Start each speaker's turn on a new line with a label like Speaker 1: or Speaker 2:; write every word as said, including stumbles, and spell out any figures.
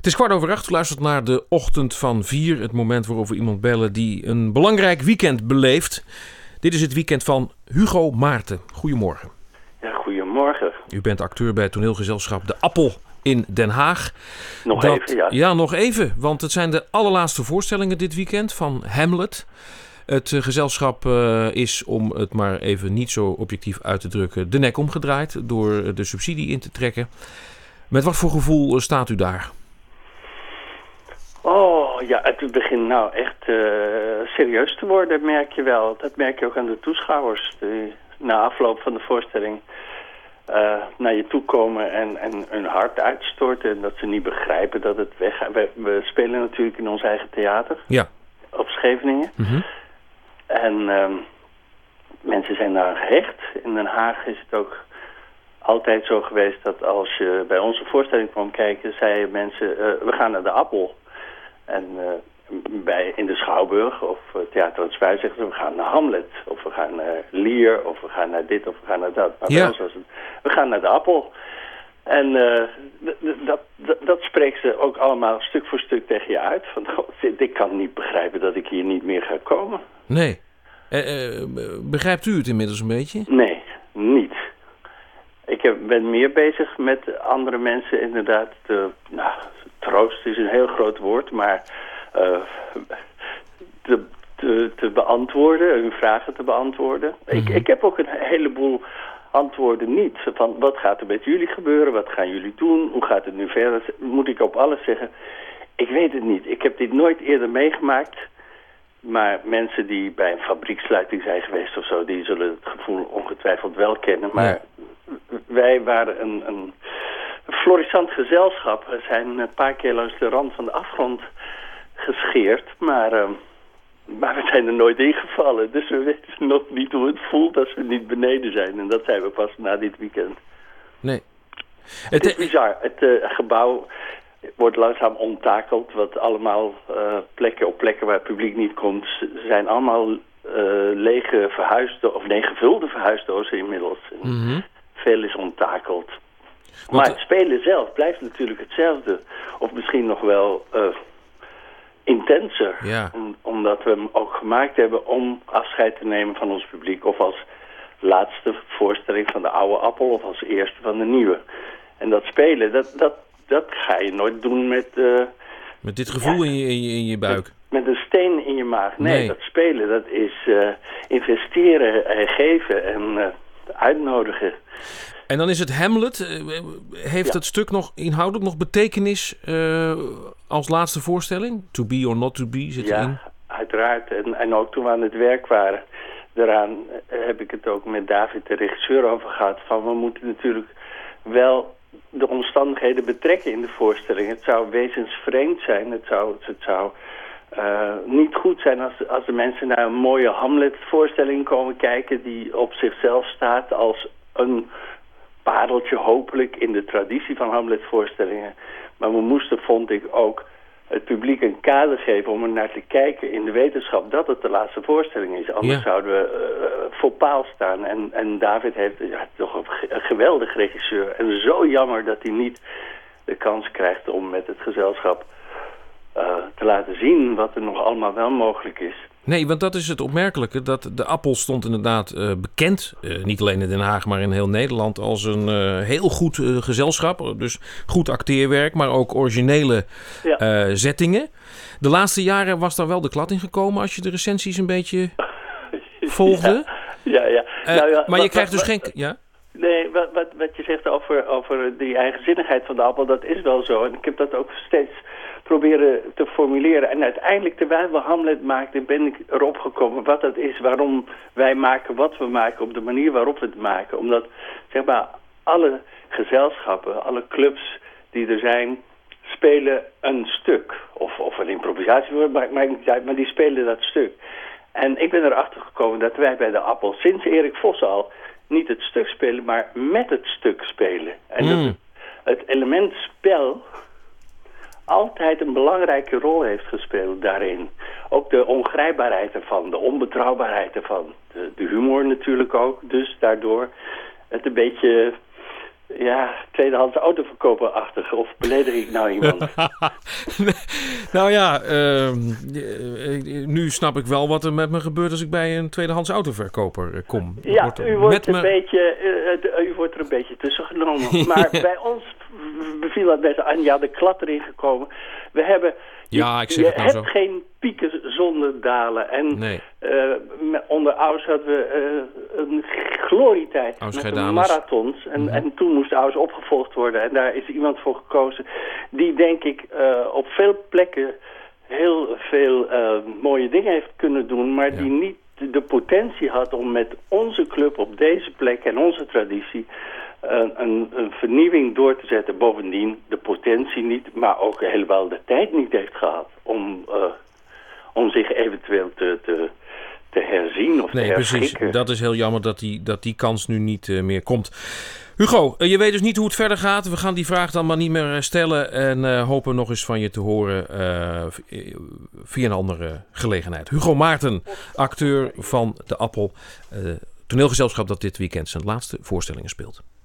Speaker 1: is kwart over acht. U luistert naar de ochtend van vier. Het moment waarover iemand bellen die een belangrijk weekend beleeft. Dit is het weekend van Hugo Maarten. Goedemorgen.
Speaker 2: Ja, goedemorgen.
Speaker 1: U bent acteur bij het toneelgezelschap De Appel in Den Haag.
Speaker 2: Nog
Speaker 1: Dat,
Speaker 2: even, ja.
Speaker 1: Ja, nog even. Want het zijn de allerlaatste voorstellingen dit weekend van Hamlet. Het uh, gezelschap uh, is, om het maar even niet zo objectief uit te drukken, de nek omgedraaid door de subsidie in te trekken. Met wat voor gevoel uh, staat u daar?
Speaker 2: Oh, ja, het begint nou echt uh, serieus te worden, merk je wel. Dat merk je ook aan de toeschouwers. Die na afloop van de voorstelling uh, naar je toe komen en, en hun hart uitstorten. En dat ze niet begrijpen dat het weggaat. We, we spelen natuurlijk in ons eigen theater.
Speaker 1: Ja.
Speaker 2: Op Scheveningen.
Speaker 1: Mm-hmm.
Speaker 2: En uh, mensen zijn daar gehecht. In Den Haag is het ook altijd zo geweest dat als je bij onze voorstelling kwam kijken, zeiden mensen, uh, we gaan naar de Appel. En uh, bij, in de Schouwburg of uh, Theater aan het Spui zeggen ze, we gaan naar Hamlet. Of we gaan naar Lear, of we gaan naar dit, of we gaan naar dat. Maar
Speaker 1: ja.
Speaker 2: bij ons was het, we gaan naar de Appel. En uh, dat, dat, dat spreekt ze ook allemaal stuk voor stuk tegen je uit. Van, God, ik kan niet begrijpen dat ik hier niet meer ga komen.
Speaker 1: Nee. Uh, uh, begrijpt u het inmiddels een beetje?
Speaker 2: Nee, niet. Ik heb, ben meer bezig met andere mensen inderdaad. Te, nou, troost is een heel groot woord, maar uh, te, te, te beantwoorden, hun vragen te beantwoorden. Mm-hmm. Ik, ik heb ook een heleboel antwoorden niet. Van wat gaat er met jullie gebeuren? Wat gaan jullie doen? Hoe gaat het nu verder? Moet ik op alles zeggen? Ik weet het niet. Ik heb dit nooit eerder meegemaakt. Maar mensen die bij een fabrieksluiting zijn geweest of zo, die zullen het gevoel ongetwijfeld wel kennen. Maar ja. Wij waren een, een florissant gezelschap. We zijn een paar keer langs de rand van de afgrond gescheerd. Maar, uh, maar we zijn er nooit ingevallen. Dus we weten nog niet hoe het voelt als we niet beneden zijn. En dat zijn we pas na dit weekend.
Speaker 1: Nee.
Speaker 2: Het is bizar. Het uh, gebouw wordt langzaam onttakeld. Wat allemaal uh, plekken op plekken waar het publiek niet komt. Ze zijn allemaal uh, lege verhuisdozen, of nee, gevulde verhuisdozen inmiddels.
Speaker 1: Mm-hmm.
Speaker 2: Veel is onttakeld.
Speaker 1: Want
Speaker 2: maar het spelen zelf blijft natuurlijk hetzelfde. Of misschien nog wel uh, intenser.
Speaker 1: Ja.
Speaker 2: Om, omdat we hem ook gemaakt hebben om afscheid te nemen van ons publiek. Of als laatste voorstelling van de oude Appel. Of als eerste van de nieuwe. En dat spelen, dat, dat, dat ga je nooit doen met... Uh,
Speaker 1: met dit gevoel ja, in, je, in, je, in je buik.
Speaker 2: Met, met een steen in je maag. Nee, nee. Dat spelen, dat is uh, investeren en geven en uh, uitnodigen.
Speaker 1: En dan is het Hamlet. Heeft ja. het stuk nog inhoudelijk nog betekenis uh, als laatste voorstelling? To be or not to be zit erin?
Speaker 2: Ja, uiteraard. En, en ook toen we aan het werk waren, daaraan heb ik het ook met David, de regisseur, over gehad. Van we moeten natuurlijk wel de omstandigheden betrekken in de voorstelling. Het zou wezensvreemd zijn. Het zou, het zou uh, niet goed zijn als, als de mensen naar een mooie Hamlet-voorstelling komen kijken die op zichzelf staat als een pareltje hopelijk in de traditie van Hamlet-voorstellingen. Maar we moesten, vond ik, ook het publiek een kader geven om er naar te kijken in de wetenschap dat het de laatste voorstelling is. Anders ja. zouden we uh, voor paal staan. En, en David heeft ja, toch een, een geweldig regisseur. En zo jammer dat hij niet de kans krijgt om met het gezelschap uh, te laten zien wat er nog allemaal wel mogelijk is.
Speaker 1: Nee, want dat is het opmerkelijke. Dat de Appel stond inderdaad uh, bekend, uh, niet alleen in Den Haag, maar in heel Nederland, als een uh, heel goed uh, gezelschap. Dus goed acteerwerk, maar ook originele ja. uh, zettingen. De laatste jaren was daar wel de klad in gekomen als je de recensies een beetje volgde.
Speaker 2: Ja, ja. ja.
Speaker 1: Uh, nou ja maar wat, je krijgt wat, dus geen... Ja?
Speaker 2: Nee, wat, wat, wat je zegt over, over die eigenzinnigheid van de Appel, dat is wel zo. En ik heb dat ook steeds proberen te formuleren. En uiteindelijk, terwijl we Hamlet maakten, ben ik erop gekomen wat dat is. Waarom wij maken wat we maken, op de manier waarop we het maken. Omdat, zeg maar, alle gezelschappen, alle clubs die er zijn, spelen een stuk. Of, of een improvisatie, maakt mij niet uit, maar die spelen dat stuk. En ik ben erachter gekomen dat wij bij de Appel, sinds Erik Vos al, niet het stuk spelen, maar met het stuk spelen. En mm. dat het, het element spel altijd een belangrijke rol heeft gespeeld daarin. Ook de ongrijpbaarheid ervan, de onbetrouwbaarheid ervan. De, de humor natuurlijk ook, dus daardoor het een beetje Ja, tweedehands autoverkoper-achtig. Of beledig ik nou iemand?
Speaker 1: Nou ja, uh, nu snap ik wel wat er met me gebeurt als ik bij een tweedehands autoverkoper kom.
Speaker 2: Ja,
Speaker 1: wordt
Speaker 2: u wordt, een
Speaker 1: me...
Speaker 2: beetje, uh, u wordt er een beetje tussen genomen. Ja. Maar bij ons beviel dat best aan. Ja, de klad erin gekomen. We hebben...
Speaker 1: Ja, ik zeg
Speaker 2: je
Speaker 1: het nou
Speaker 2: hebt
Speaker 1: zo.
Speaker 2: geen pieken zonder dalen. En
Speaker 1: nee.
Speaker 2: uh, onder Aus hadden we uh, een glorietijd met de marathons. En, mm-hmm. en toen moest Aus opgevolgd worden. En daar is iemand voor gekozen die, denk ik, uh, op veel plekken heel veel uh, mooie dingen heeft kunnen doen. Maar ja. die niet de potentie had om met onze club op deze plek en onze traditie Een, een, een vernieuwing door te zetten. Bovendien de potentie niet, maar ook helemaal de tijd niet heeft gehad om, uh, om zich eventueel te, te, te herzien of
Speaker 1: nee,
Speaker 2: te herschikken.
Speaker 1: Precies. Dat is heel jammer dat die, dat die kans nu niet uh, meer komt. Hugo, uh, je weet dus niet hoe het verder gaat. We gaan die vraag dan maar niet meer stellen en uh, hopen nog eens van je te horen uh, via een andere gelegenheid. Hugo Maarten, acteur van De Appel, uh, toneelgezelschap dat dit weekend zijn laatste voorstellingen speelt.